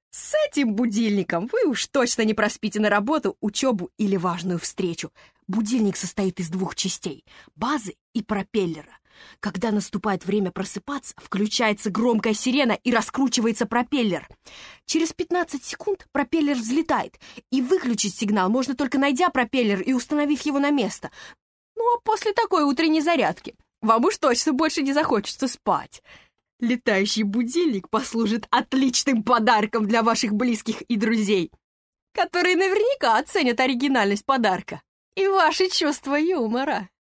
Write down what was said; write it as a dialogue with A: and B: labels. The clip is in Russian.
A: С этим будильником вы уж точно не проспите на работу, учебу или важную встречу. Будильник состоит из двух частей — базы и пропеллера. Когда наступает время просыпаться, включается громкая сирена и раскручивается пропеллер. Через 15 секунд пропеллер взлетает, и выключить сигнал можно только найдя пропеллер и установив его на место. Ну а после такой утренней зарядки вам уж точно больше не захочется спать. Летающий будильник послужит отличным подарком для ваших близких и друзей, которые наверняка оценят оригинальность подарка и ваши чувства юмора.